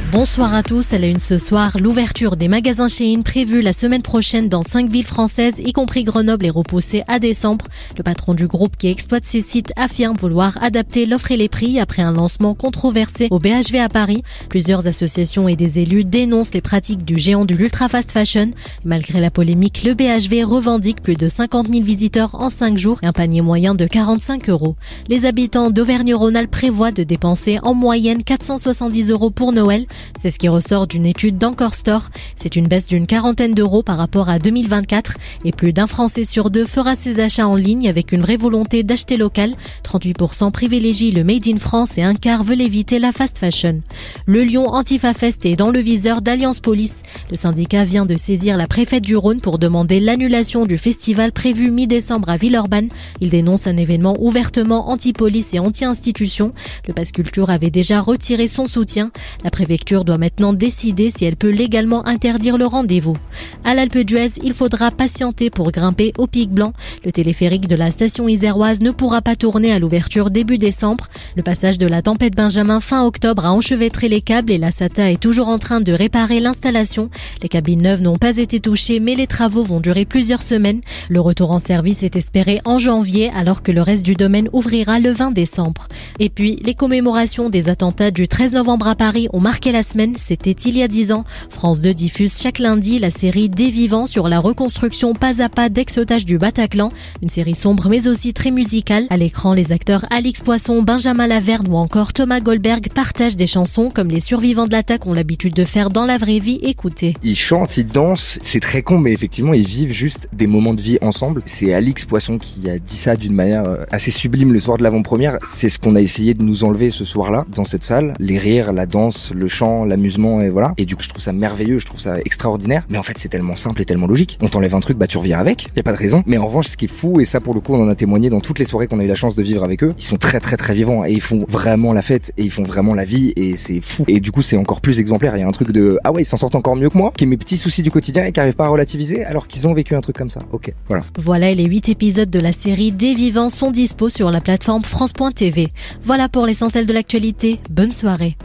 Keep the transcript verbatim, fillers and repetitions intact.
Bonsoir à tous, à la une ce soir, l'ouverture des magasins Shein prévue la semaine prochaine dans cinq villes françaises, y compris Grenoble, est repoussée à décembre. Le patron du groupe qui exploite ces sites affirme vouloir adapter l'offre et les prix après un lancement controversé au B H V à Paris. Plusieurs associations et des élus dénoncent les pratiques du géant de l'ultra fast fashion. Malgré la polémique, le B H V revendique plus de cinquante mille visiteurs en cinq jours et un panier moyen de quarante-cinq euros. Les habitants d'Auvergne-Rhône-Alpes prévoient de dépenser en moyenne quatre cent soixante-dix euros pour Noël. C'est ce qui ressort d'une étude d'Encore Store. C'est une baisse d'une quarantaine d'euros par rapport à deux mille vingt-quatre et plus d'un Français sur deux fera ses achats en ligne avec une vraie volonté d'acheter local. trente-huit pour cent privilégient le Made in France et un quart veulent éviter la fast fashion. Le Lyon Antifa Fest est dans le viseur d'Alliance Police. Le syndicat vient de saisir la préfète du Rhône pour demander l'annulation du festival prévu mi-décembre à Villeurbanne. Il dénonce un événement ouvertement anti-police et anti-institution. Le Pass Culture avait déjà retiré son soutien. La préfecture doit maintenant décider si elle peut légalement interdire le rendez-vous. À l'Alpe d'Huez, il faudra patienter pour grimper au Pic Blanc. Le téléphérique de la station iséroise ne pourra pas tourner à l'ouverture début décembre. Le passage de la tempête Benjamin fin octobre a enchevêtré les câbles et la SATA est toujours en train de réparer l'installation. Les cabines neuves n'ont pas été touchées, mais les travaux vont durer plusieurs semaines. Le retour en service est espéré en janvier, alors que le reste du domaine ouvrira le vingt décembre. Et puis, les commémorations des attentats du treize novembre à Paris ont marqué la semaine, c'était il y a dix ans. France deux diffuse chaque lundi la série Des Vivants sur la reconstruction pas à pas d'ex-otages du Bataclan. Une série sombre mais aussi très musicale. À l'écran, les acteurs Alix Poisson, Benjamin Laverne ou encore Thomas Goldberg partagent des chansons comme les survivants de l'attaque ont l'habitude de faire dans la vraie vie. Écoutez. Ils chantent, ils dansent, c'est très con mais effectivement ils vivent juste des moments de vie ensemble. C'est Alix Poisson qui a dit ça d'une manière assez sublime le soir de l'avant-première. C'est ce qu'on a essayé de nous enlever ce soir-là dans cette salle. Les rires, la danse, le chant, l'amusement et voilà. Et du coup, je trouve ça merveilleux, je trouve ça extraordinaire. Mais en fait, c'est tellement simple et tellement logique. On t'enlève un truc, bah tu reviens avec. Y a pas de raison. Mais en revanche, ce qui est fou, et ça pour le coup, on en a témoigné dans toutes les soirées qu'on a eu la chance de vivre avec eux. Ils sont très très très vivants et ils font vraiment la fête et ils font vraiment la vie et c'est fou. Et du coup, c'est encore plus exemplaire. Il y a un truc de ah ouais, ils s'en sortent encore mieux que moi, qui est mes petits soucis du quotidien et qui arrivent pas à relativiser alors qu'ils ont vécu un truc comme ça. Ok, voilà. Voilà, et les huit épisodes de la série Des Vivants sont dispo sur la plateforme France point T V. Voilà pour l'essentiel de l'actualité. Bonne soirée.